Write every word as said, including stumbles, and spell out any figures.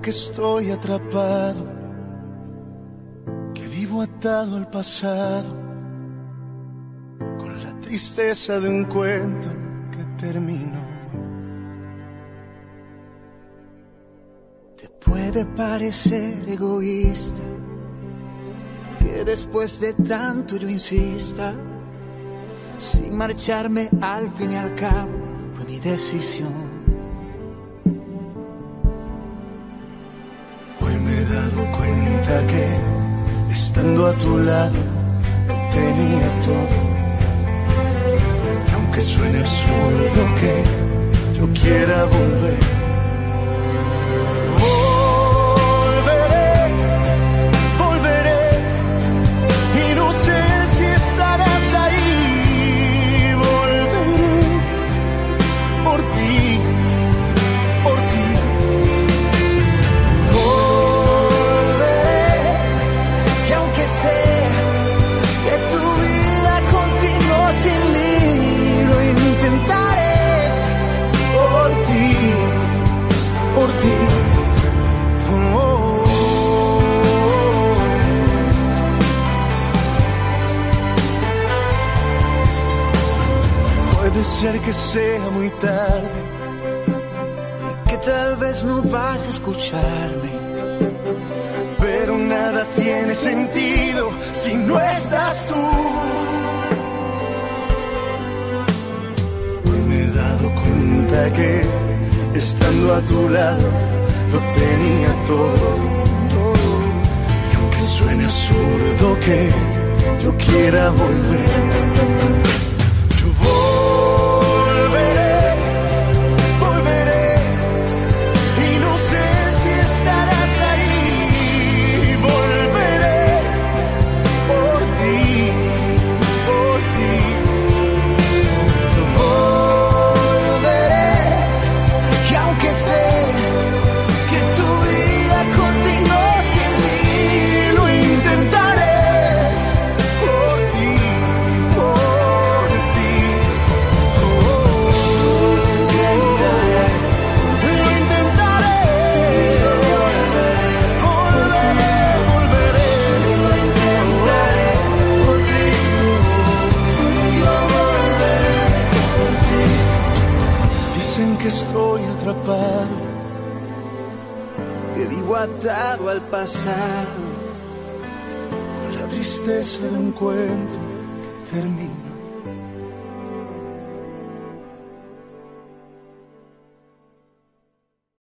que estoy atrapado, que vivo atado al pasado, con la tristeza de un cuento que terminó. Te puede parecer egoísta que después de tanto yo insista, sin marcharme al fin y al cabo fue mi decisión. Hoy me he dado cuenta que estando a tu lado lo tenía todo, y aunque suene absurdo que yo quiera volver, ser que sea muy tarde y que tal vez no vas a escucharme, pero nada tiene sentido si no estás tú. Hoy me he dado cuenta que estando a tu lado lo tenía todo, y aunque suene absurdo que yo quiera volver, que estoy atrapado, que vivo atado al pasado, con la tristeza de un cuento que termina.